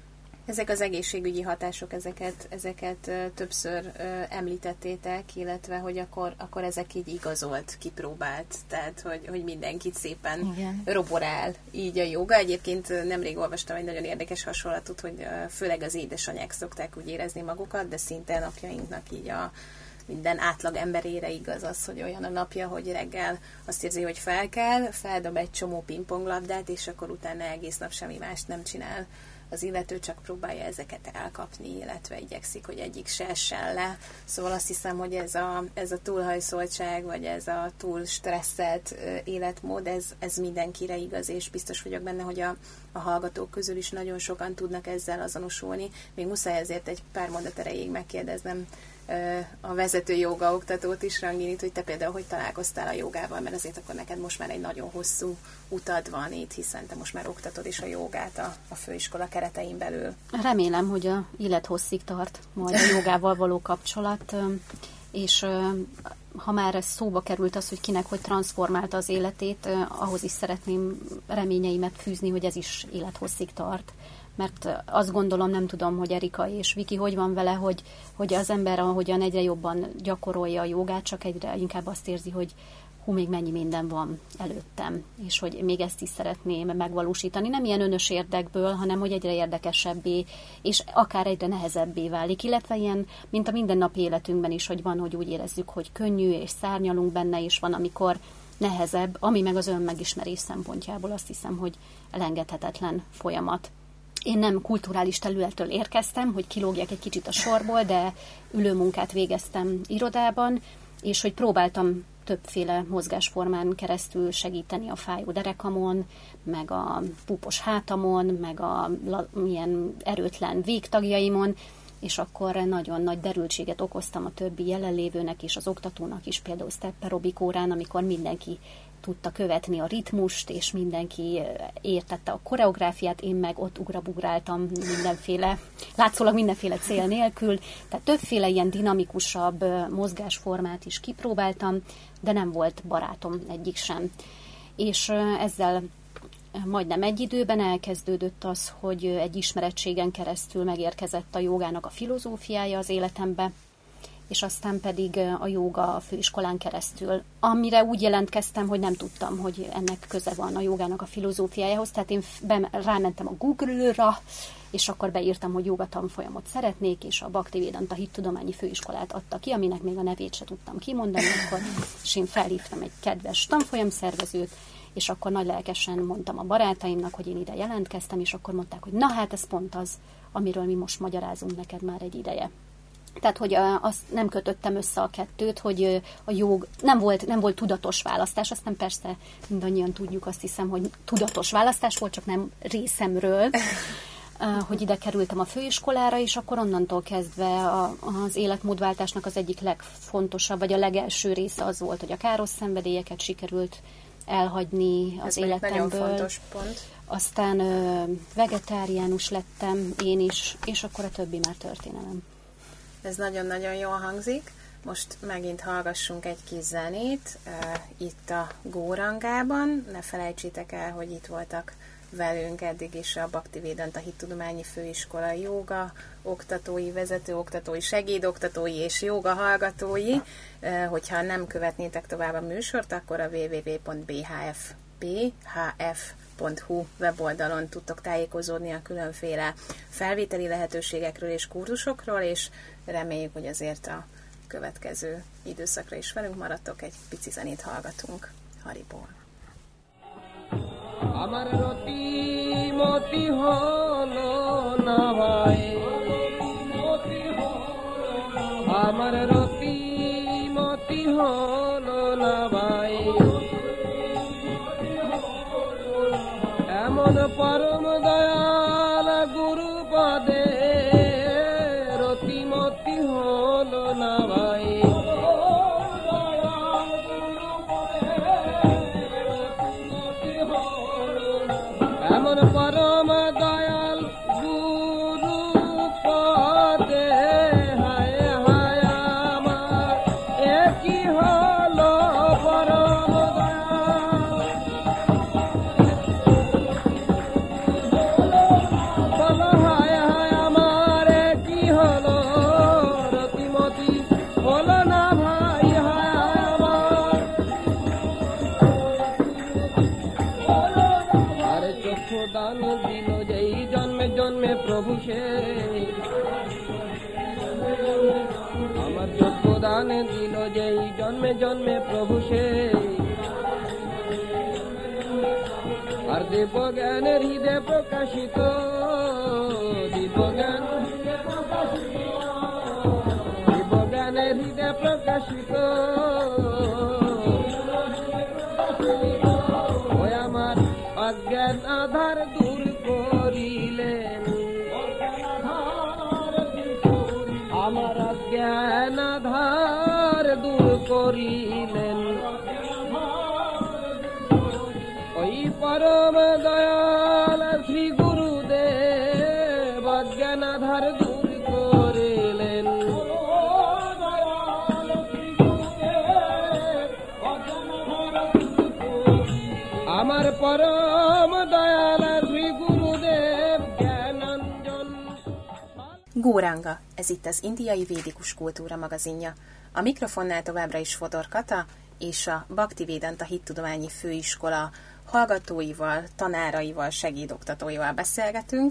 Ezek az egészségügyi hatások, ezeket többször említettétek, illetve hogy akkor ezek így igazolt, kipróbált, tehát hogy mindenkit szépen roborál így a jóga. Egyébként nemrég olvastam egy nagyon érdekes hasonlatot, hogy főleg az édesanyák szokták úgy érezni magukat, de szinte napjainknak így a minden átlag emberére igaz az, hogy olyan a napja, hogy reggel azt érzi, hogy feldob egy csomó pingponglabdát, és akkor utána egész nap semmi mást nem csinál az illető, csak próbálja ezeket elkapni, illetve igyekszik, hogy egyik se essen le. Szóval azt hiszem, hogy ez a túlhajszoltság, vagy ez a túl stresszelt életmód, ez mindenkire igaz, és biztos vagyok benne, hogy a hallgatók közül is nagyon sokan tudnak ezzel azonosulni. Még muszáj ezért egy pár mondat erejéig megkérdeznem a vezető jóga oktatót is, Ranginit, hogy te például hogy találkoztál a jogával, mert azért akkor neked most már egy nagyon hosszú utad van itt, hiszen te most már oktatod is a jogát a főiskola keretein belül. Remélem, hogy a élethosszig tart majd a jogával való kapcsolat, és ha már ez szóba került az, hogy kinek hogy transformálta az életét, ahhoz is szeretném reményeimet fűzni, hogy ez is élethosszig tart. Mert azt gondolom, nem tudom, hogy Erika és Viki hogy van vele, hogy az ember ahogyan egyre jobban gyakorolja a jogát, csak egyre inkább azt érzi, hogy még mennyi minden van előttem, és hogy még ezt is szeretném megvalósítani. Nem ilyen önös érdekből, hanem hogy egyre érdekesebbé, és akár egyre nehezebbé válik, illetve ilyen, mint a mindennapi életünkben is, hogy van, hogy úgy érezzük, hogy könnyű, és szárnyalunk benne, és van, amikor nehezebb, ami meg az önmegismerés szempontjából azt hiszem, hogy elengedhetetlen folyamat. Én nem kulturális területtől érkeztem, hogy kilógjak egy kicsit a sorból, de ülőmunkát végeztem irodában, és hogy próbáltam többféle mozgásformán keresztül segíteni a fájó derekamon, meg a púpos hátamon, meg a milyen erőtlen végtagjaimon, és akkor nagyon nagy derültséget okoztam a többi jelenlévőnek és az oktatónak is, például step aerobik órán, amikor mindenki tudta követni a ritmust, és mindenki értette a koreográfiát, én meg ott ugrabugráltam látszólag mindenféle cél nélkül, tehát többféle ilyen dinamikusabb mozgásformát is kipróbáltam, de nem volt barátom egyik sem. És ezzel majdnem egy időben elkezdődött az, hogy egy ismerettségen keresztül megérkezett a jogának a filozófiája az életembe, és aztán pedig a jóga a főiskolán keresztül, amire úgy jelentkeztem, hogy nem tudtam, hogy ennek köze van a jogának a filozófiájához, tehát én rámentem a Google-ra, és akkor beírtam, hogy jóga tanfolyamot szeretnék, és a Bhaktivedanta Hittudományi Főiskolát adta ki, aminek még a nevét se tudtam kimondani, és én felhívtam egy kedves tanfolyamszervezőt, és akkor nagy lelkesen mondtam a barátaimnak, hogy én ide jelentkeztem, és akkor mondták, hogy na hát ez pont az, amiről mi most magyarázunk neked már egy ideje. Tehát, hogy azt nem kötöttem össze a kettőt, hogy a jog nem volt tudatos választás, aztán persze mindannyian tudjuk, azt hiszem, hogy tudatos választás volt, csak nem részemről, hogy ide kerültem a főiskolára, és akkor onnantól kezdve az életmódváltásnak az egyik legfontosabb, vagy a legelső része az volt, hogy a káros szenvedélyeket sikerült elhagyni az életemből. Ez nagyon fontos pont. Aztán vegetáriánus lettem én is, és akkor a többi már történelem. Ez nagyon-nagyon jól hangzik. Most megint hallgassunk egy kis zenét itt a Górangában. Ne felejtsétek el, hogy itt voltak velünk eddig is a Bhaktivedanta Hittudományi Főiskola jóga oktatói, vezetőoktatói, segédoktatói és jóga hallgatói. Hogyha nem követnétek tovább a műsort, akkor a www.bhf.hu weboldalon tudtok tájékozódni a különféle felvételi lehetőségekről és kurzusokról, és reméljük, hogy azért a következő időszakra is velünk maradtok, egy pici zenét hallgatunk Hariból. আমার রতি মতি হলো না ভাই আমার রতি মতি হলো না ভাই এমন পরম দয়াল গুরু পদে রতি মতি হলো না ভাই এমন পরম দয়াল গুরু পদে হায় হায় আমার একই হলো পরম দয়াল বলো হায় হায় জন্মে প্রভু সে আর দিব্য জ্ঞানের হৃদয় প্রকাশিত দিব্য জ্ঞানের হৃদয় প্রকাশিত ওই আমার অজ্ঞান আধার দূর করিলেন আমার অজ্ঞান আধার দূর করিলেন ওই পরম দয়াল শ্রী গুরুদেব অজ্ঞান আধার দূর করিলেন আমার পরম দয়াল শ্রী গুরুদেv জ্ঞানাঞ্জন. Góranga, ez itt az Indiai Védikus Kultúra magazinja. A mikrofonnál továbbra is Fodor Kata, és a Bhaktivedanta Hittudományi Főiskola hallgatóival, tanáraival, segédoktatóival beszélgetünk,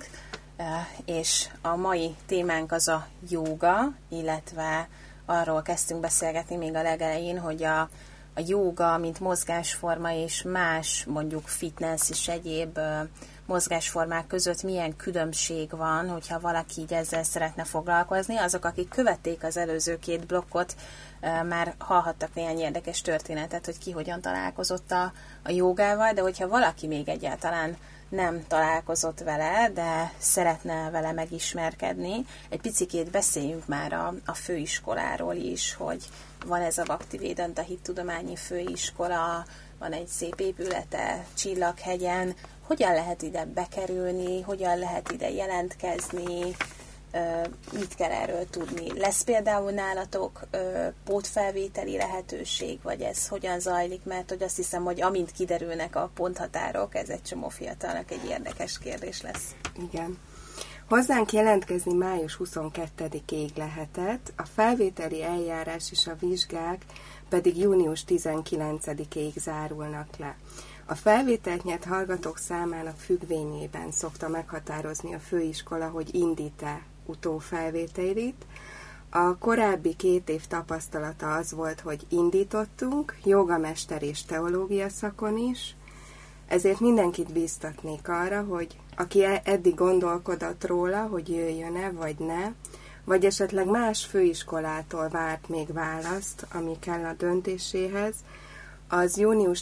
és a mai témánk az a jóga, illetve arról kezdtünk beszélgetni még a legelején, hogy a jóga, mint mozgásforma és más, mondjuk fitness és egyéb mozgásformák között milyen különbség van, hogyha valaki így ezzel szeretne foglalkozni. Azok, akik követték az előző 2 blokkot, már hallhattak néhány érdekes történetet, hogy ki hogyan találkozott a jogával, de hogyha valaki még egyáltalán nem találkozott vele, de szeretne vele megismerkedni, egy picikét beszéljünk már a főiskoláról is, hogy van ez a Bhaktivedanta Hittudományi Főiskola, van egy szép épülete Csillaghegyen, hogyan lehet ide bekerülni, hogyan lehet ide jelentkezni, mit kell erről tudni? Lesz például nálatok pótfelvételi lehetőség, vagy ez hogyan zajlik? Mert hogy azt hiszem, hogy amint kiderülnek a ponthatárok, ez egy csomó fiatalnak egy érdekes kérdés lesz. Igen. Hozzánk jelentkezni május 22-ig lehetett, a felvételi eljárás és a vizsgák pedig június 19-ig zárulnak le. A felvételt nyert hallgatók számának függvényében szokta meghatározni a főiskola, hogy indít-e utófelvételit. A korábbi 2 év tapasztalata az volt, hogy indítottunk, jogamester és teológia szakon is, ezért mindenkit bíztatnék arra, hogy aki eddig gondolkodott róla, hogy jöjjön-e vagy ne, vagy esetleg más főiskolától várt még választ, ami kell a döntéséhez, az június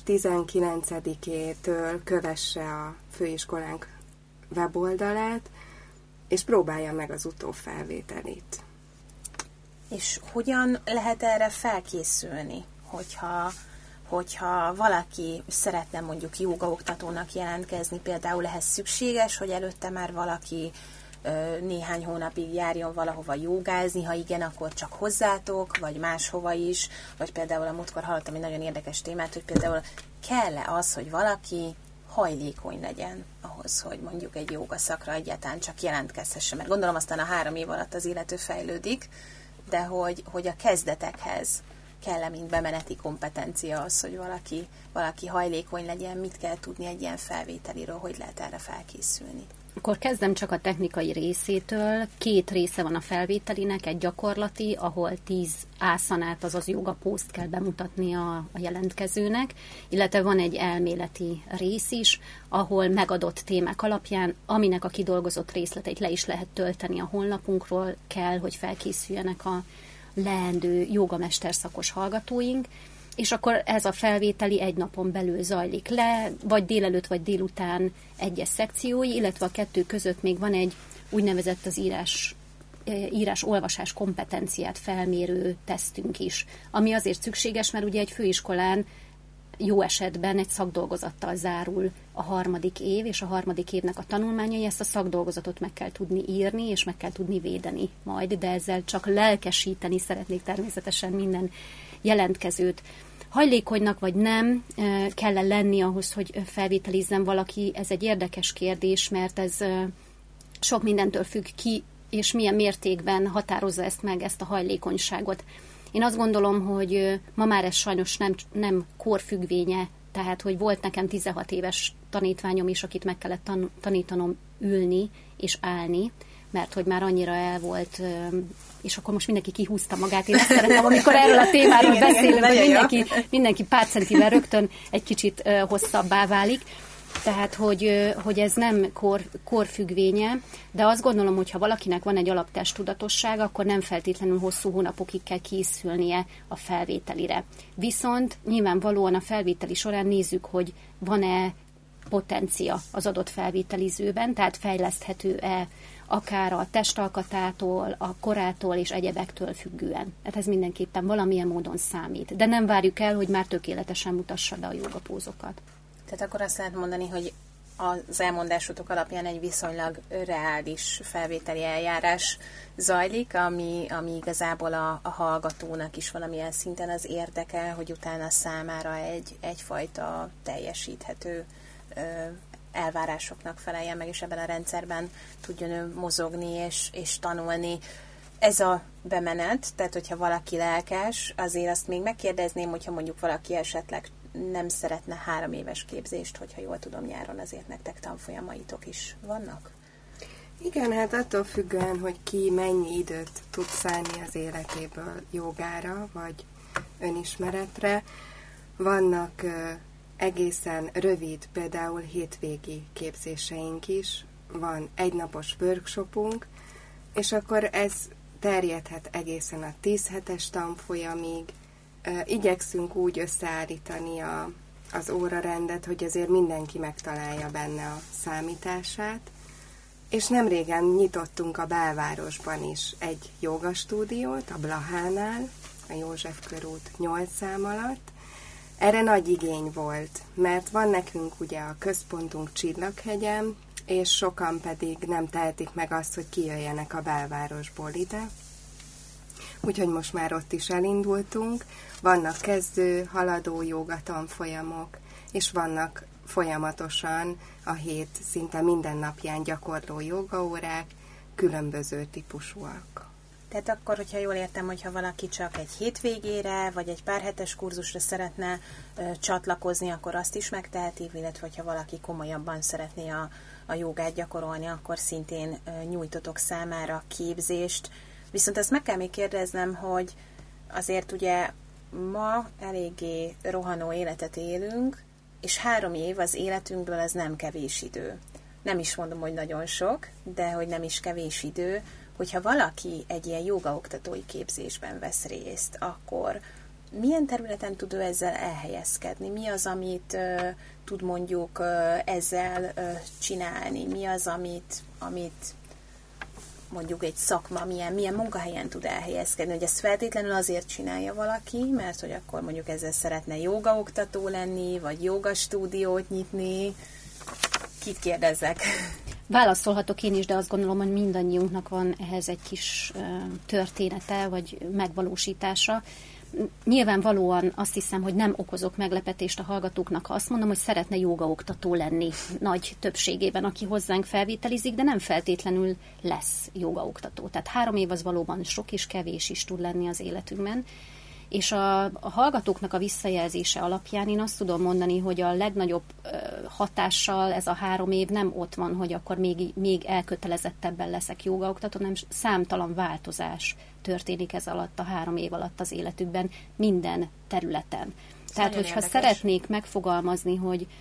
19-től kövesse a főiskolánk weboldalát, és próbálja meg az utófelvételit. És hogyan lehet erre felkészülni, hogyha valaki szeretne mondjuk jógaoktatónak jelentkezni, például ehhez szükséges, hogy előtte már valaki néhány hónapig járjon valahova jogázni, ha igen, akkor csak hozzátok, vagy máshova is, vagy például a múltkor hallottam egy nagyon érdekes témát, hogy például kell-e az, hogy valaki hajlékony legyen ahhoz, hogy mondjuk egy jogaszakra egyáltalán csak jelentkezhessen, mert gondolom aztán a 3 év alatt az illető fejlődik, de hogy a kezdetekhez kell-e mint bemeneti kompetencia az, hogy valaki hajlékony legyen, mit kell tudni egy ilyen felvételiről, hogy lehet erre felkészülni. Akkor kezdem csak a technikai részétől. 2 része van a felvételinek, egy gyakorlati, ahol 10 ászanát, azaz jogapószt kell bemutatni a jelentkezőnek, illetve van egy elméleti rész is, ahol megadott témák alapján, aminek a kidolgozott részleteit le is lehet tölteni a honlapunkról, kell, hogy felkészüljenek a leendő jogamesterszakos hallgatóink, és akkor ez a felvételi 1 napon belül zajlik le, vagy délelőtt, vagy délután egyes szekciói, illetve a 2 között még van egy úgynevezett az írás-olvasás kompetenciát felmérő tesztünk is, ami azért szükséges, mert ugye egy főiskolán jó esetben egy szakdolgozattal zárul a 3. év, és a 3. évnek a tanulmányai, ezt a szakdolgozatot meg kell tudni írni, és meg kell tudni védeni majd, de ezzel csak lelkesíteni szeretnék természetesen minden jelentkezőt. Hajlékonynak vagy nem kell lenni ahhoz, hogy felvételizzen valaki, ez egy érdekes kérdés, mert ez sok mindentől függ ki, és milyen mértékben határozza ezt meg, ezt a hajlékonyságot. Én azt gondolom, hogy ma már ez sajnos nem korfüggvénye, tehát, hogy volt nekem 16 éves tanítványom is, akit meg kellett tanítanom ülni és állni. mert hogy már annyira el volt, és akkor most mindenki kihúzta magát, én azt szeretem, amikor erről a témáról beszélünk, hogy mindenki pár centivel rögtön egy kicsit hosszabbá válik. Tehát, hogy ez nem korfüggvénye, de azt gondolom, hogy ha valakinek van egy alaptesttudatossága, akkor nem feltétlenül hosszú hónapokig kell készülnie a felvételire. Viszont nyilvánvalóan a felvételi során nézzük, hogy van-e potencia az adott felvételizőben, tehát fejleszthető-e akár a testalkatától, a korától és egyebektől függően. Tehát ez mindenképpen valamilyen módon számít. De nem várjuk el, hogy már tökéletesen mutassa be a jogapózokat. Tehát akkor azt lehet mondani, hogy az elmondásotok alapján egy viszonylag reális felvételi eljárás zajlik, ami igazából a hallgatónak is valamilyen szinten az érdeke, hogy utána számára egyfajta teljesíthető elvárásoknak feleljen meg, és ebben a rendszerben tudjon ő mozogni és tanulni. Ez a bemenet, tehát hogyha valaki lelkes, azért azt még megkérdezném, hogyha mondjuk valaki esetleg nem szeretne 3 éves képzést, hogyha jól tudom, nyáron azért nektek tanfolyamaitok is vannak? Igen, hát attól függően, hogy ki mennyi időt tud szánni az életéből jogára, vagy önismeretre. Vannak egészen rövid, például hétvégi képzéseink is, van egynapos workshopunk, és akkor ez terjedhet egészen a 10 hetes tanfolyamig. Igyekszünk úgy összeállítani az órarendet, hogy azért mindenki megtalálja benne a számítását, és nemrégen nyitottunk a belvárosban is egy jogastúdiót, a Blahánál, a József körút 8 szám alatt. Erre nagy igény volt, mert van nekünk ugye a központunk Csillaghegyen, és sokan pedig nem tehetik meg azt, hogy kijöjjenek a belvárosból ide. Úgyhogy most már ott is elindultunk. Vannak kezdő, haladó jogatanfolyamok, és vannak folyamatosan a hét szinte minden napján gyakorló jogaórák, különböző típusúak. Tehát akkor, hogyha jól értem, hogyha valaki csak egy hétvégére, vagy egy pár hetes kurzusra szeretne csatlakozni, akkor azt is megteheti, illetve hogyha valaki komolyabban szeretné a jogát gyakorolni, akkor szintén nyújtotok számára képzést. Viszont ezt meg kell még kérdeznem, hogy azért ugye ma eléggé rohanó életet élünk, és 3 év az életünkből az nem kevés idő. Nem is mondom, hogy nagyon sok, de hogy nem is kevés idő. Hogyha valaki egy ilyen jogaoktatói képzésben vesz részt, akkor milyen területen tud ő ezzel elhelyezkedni? Mi az, amit tud mondjuk ezzel csinálni? Mi az, amit mondjuk egy szakma, milyen munkahelyen tud elhelyezkedni? Hogy ezt feltétlenül azért csinálja valaki, mert hogy akkor mondjuk ezzel szeretne jogaoktató lenni, vagy jogastúdiót nyitni. Kit kérdezzek? Válaszolhatok én is, de azt gondolom, hogy mindannyiunknak van ehhez egy kis története, vagy megvalósítása. Nyilvánvalóan azt hiszem, hogy nem okozok meglepetést a hallgatóknak, ha azt mondom, hogy szeretne jogaoktató lenni nagy többségében, aki hozzánk felvételizik, de nem feltétlenül lesz jogaoktató. Tehát 3 év az valóban sok és kevés is tud lenni az életünkben. És a hallgatóknak a visszajelzése alapján én azt tudom mondani, hogy a legnagyobb hatással ez a 3 év nem ott van, hogy akkor még elkötelezettebben leszek jogaoktató, hanem számtalan változás történik ez alatt a 3 év alatt az életükben minden területen. Tehát, hogyha szeretnék megfogalmazni,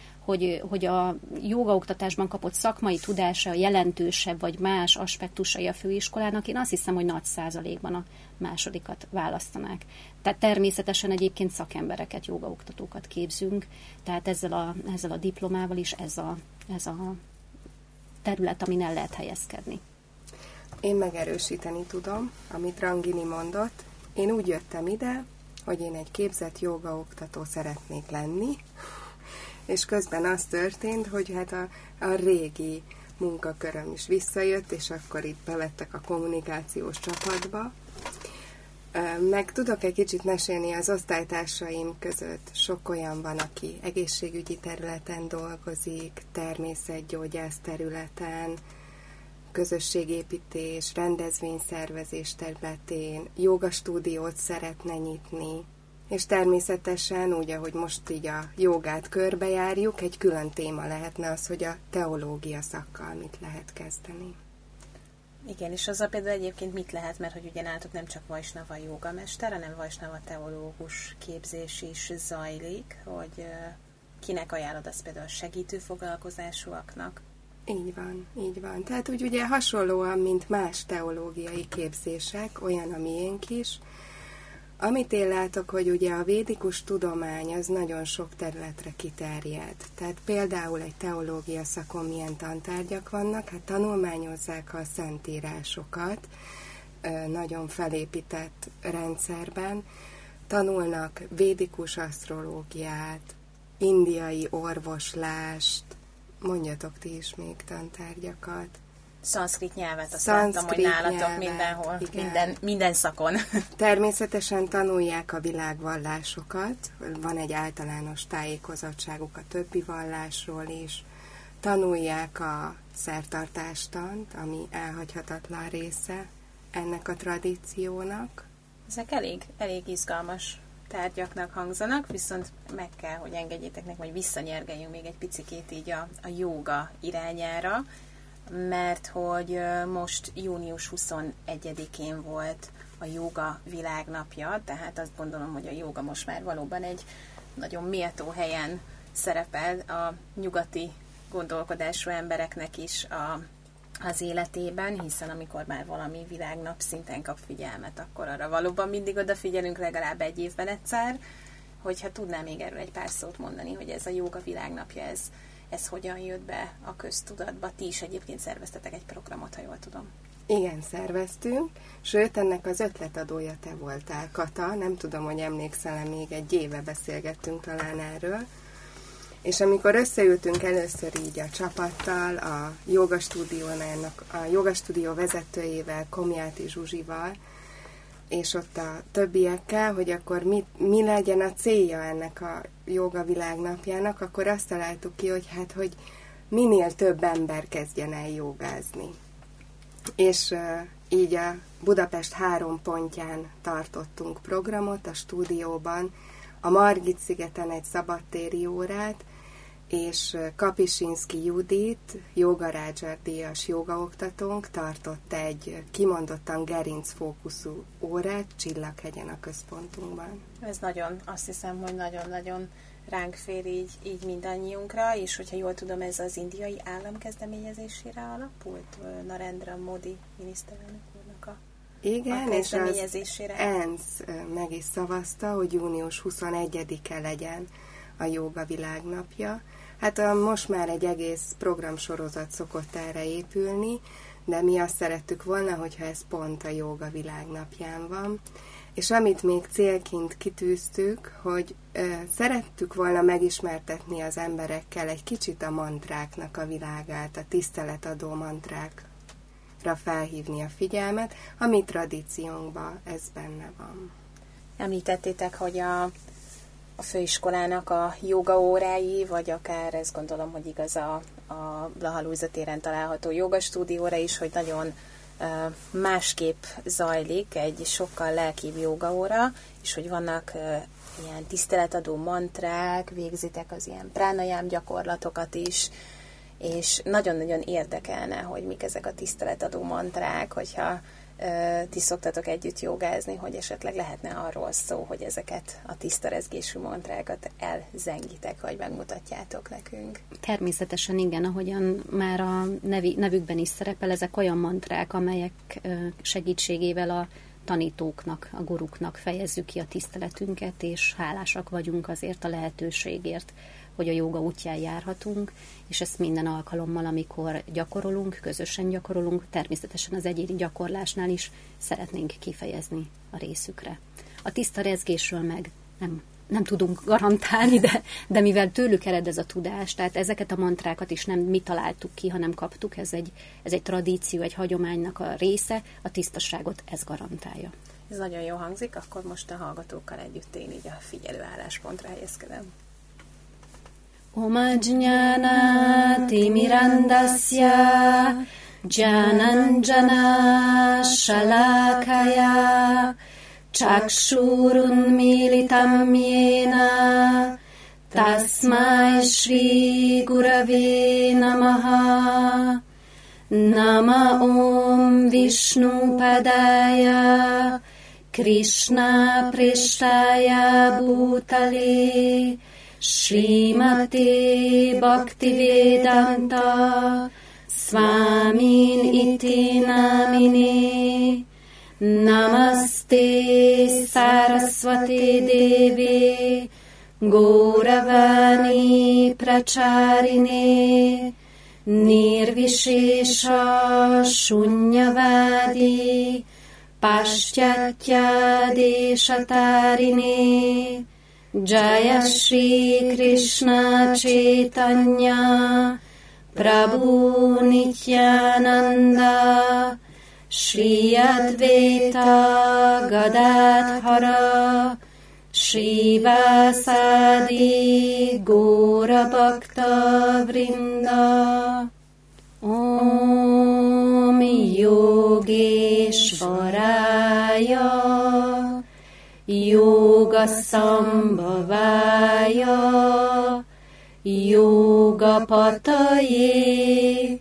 hogy a jogaoktatásban kapott szakmai tudása jelentősebb, vagy más aspektusai a főiskolának, én azt hiszem, hogy nagy százalékban a másodikat választanák. Tehát természetesen egyébként szakembereket, jogaoktatókat képzünk, tehát ezzel a diplomával is ez a terület, amin el lehet helyezkedni. Én megerősíteni tudom, amit Rangini mondott. Én úgy jöttem ide, hogy én egy képzett jogaoktató szeretnék lenni, és közben az történt, hogy hát a régi munkaköröm is visszajött, és akkor itt bevettek a kommunikációs csapatba. Meg tudok egy kicsit mesélni az osztálytársaim között. Sok olyan van, aki egészségügyi területen dolgozik, természetgyógyász területen, közösségépítés, rendezvényszervezés területén, jogastúdiót szeretne nyitni, és természetesen, úgy, ahogy most így a jogát körbejárjuk, egy külön téma lehetne az, hogy a teológia szakkal mit lehet kezdeni. Igen, és azzal például egyébként mit lehet, mert hogy ugye nálatok nem csak Vajsnava jógamester, hanem Vajsnava teológus képzés is zajlik, hogy kinek ajánlod azt például segítő foglalkozásúaknak? Így van, így van. Tehát úgy ugye hasonlóan, mint más teológiai képzések, olyan a miénk is. Amit én látok, hogy ugye a védikus tudomány az nagyon sok területre kiterjed. Tehát például egy teológia szakon milyen tantárgyak vannak, hát tanulmányozzák a szentírásokat nagyon felépített rendszerben, tanulnak védikus asztrológiát, indiai orvoslást, mondjatok ti is még tantárgyakat. Szanszkrit nyelvet, azt láttam, hogy nálatok nyelvet, mindenhol, minden szakon. Természetesen tanulják a világvallásokat, van egy általános tájékozottságuk a többi vallásról is, tanulják a szertartástant, ami elhagyhatatlan része ennek a tradíciónak. Ezek elég izgalmas tárgyaknak hangzanak, viszont meg kell, hogy engedjétek nekem, hogy visszanyergeljünk még egy picikét így a jóga irányára, mert hogy most június 21-én volt a jóga világnapja, tehát azt gondolom, hogy a jóga most már valóban egy nagyon méltó helyen szerepel a nyugati gondolkodású embereknek is az életében, hiszen amikor már valami világnap szinten kap figyelmet, akkor arra valóban mindig odafigyelünk legalább egy évben egyszer, hogyha tudnám még erről egy pár szót mondani, hogy ez a jóga világnapja, ez hogyan jött be a köztudatba. Ti is egyébként szerveztetek egy programot, ha jól tudom. Igen, szerveztünk, sőt, ennek az ötletadója te voltál, Kata, nem tudom, hogy emlékszel, még egy éve beszélgettünk talán erről, és amikor összeültünk először így a csapattal, a jogastúdió vezetőjével, Komjáti Zsuzsival, és ott a többiekkel, hogy akkor mi legyen a célja ennek a jóga világnapjának, akkor azt találtuk ki, hogy minél több ember kezdjen el jogázni. És így a Budapest 3 pontján tartottunk programot a stúdióban, a Margit-szigeten egy szabadtéri órát, és Kapisinszki Judit, Yoga Rajar díjas jogaoktatónk tartott egy kimondottan gerincfókuszú órát Csillaghegyen a központunkban. Ez nagyon, azt hiszem, hogy nagyon-nagyon ránk fér így mindannyiunkra, és hogyha jól tudom, ez az indiai állam kezdeményezésére alapult, Narendra Modi miniszterelnök úrnak a kezdeményezésére. Igen, és az ENSZ meg is szavazta, hogy június 21-e legyen a jóga világnapja. Hát most már egy egész programsorozat szokott erre épülni, de mi azt szerettük volna, hogyha ez pont a jóga világnapján van. És amit még célként kitűztük, hogy szerettük volna megismertetni az emberekkel egy kicsit a mantráknak a világát, a tiszteletadó mantrákra felhívni a figyelmet, a mi tradíciónkban ez benne van. Említettétek, hogy a főiskolának a joga órái, vagy akár ezt gondolom, hogy igaz a Blaha Lujza téren található jogastúdióra is, hogy nagyon másképp zajlik egy sokkal lelkibb jogaóra, és hogy vannak ilyen tiszteletadó mantrák, végzitek az ilyen pránajám gyakorlatokat is, és nagyon-nagyon érdekelne, hogy mik ezek a tiszteletadó mantrák, hogyha ti szoktatok együtt jogázni, hogy esetleg lehetne arról szó, hogy ezeket a tiszta rezgésű mantrákat elzengitek, vagy megmutatjátok nekünk. Természetesen igen, ahogyan már a nevükben is szerepel, ezek olyan mantrák, amelyek segítségével a tanítóknak, a guruknak fejezzük ki a tiszteletünket, és hálásak vagyunk azért a lehetőségért, hogy a jóga útján járhatunk, és ezt minden alkalommal, amikor gyakorolunk, közösen gyakorolunk, természetesen az egyéni gyakorlásnál is szeretnénk kifejezni a részükre. A tiszta rezgésről meg nem tudunk garantálni, de mivel tőlük ered ez a tudás, tehát ezeket a mantrákat is nem mi találtuk ki, hanem kaptuk, ez egy tradíció, egy hagyománynak a része, a tisztaságot ez garantálja. Ez nagyon jó hangzik, akkor most a hallgatókkal együtt én így a figyelő álláspontra helyezkedem. Om ajnana timirandasya jnananjana shalakaya chakshurunmilitam yena tasmai shri gurave namaha Nama Om Vishnu Padaya Krishna Prishtaya Bhutale Srimati Bhaktivedanta Swamin iti namine Namaste Saraswati Devi Gauravani Pracharine Nirvishesha Shunyavadi Pashyatya Deshatarine Jaya Shri Krishna Chaitanya Prabhu Nityananda Shri Advaita Gadadhara Shri Vasadi Gaura Bhakta Vrinda Om Yogeshwaraya Yoga Sambhavaya Yoga Pataye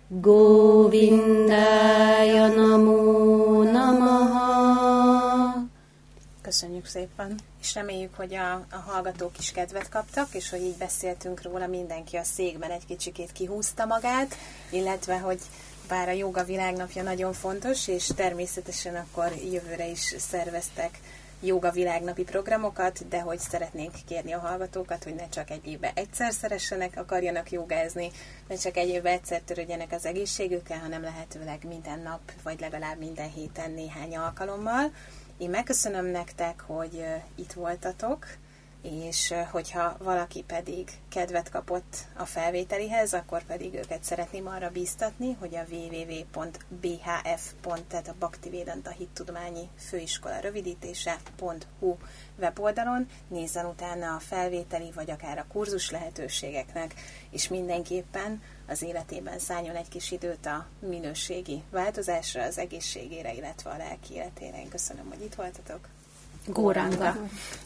Govindaya Namo Namaha. Köszönjük szépen, és reméljük, hogy a hallgatók is kedvet kaptak, és hogy így beszéltünk róla, mindenki a székben egy kicsikét kihúzta magát, illetve, hogy bár a jóga világnapja nagyon fontos, és természetesen akkor jövőre is szerveztek jóga világnapi programokat, de hogy szeretnénk kérni a hallgatókat, hogy ne csak egy évben egyszer akarjanak jogázni, ne csak egy évben egyszer törődjenek az egészségükkel, hanem lehetőleg minden nap, vagy legalább minden héten néhány alkalommal. Én megköszönöm nektek, hogy itt voltatok, és hogyha valaki pedig kedvet kapott a felvételihez, akkor pedig őket szeretném arra bíztatni, hogy a www.bhf, tehát a Bhaktivedanta Hittudományi Főiskola rövidítése.hu weboldalon nézzen utána a felvételi, vagy akár a kurzus lehetőségeknek, és mindenképpen az életében szálljon egy kis időt a minőségi változásra, az egészségére, illetve a lelki életére. Én köszönöm, hogy itt voltatok. Gauranga.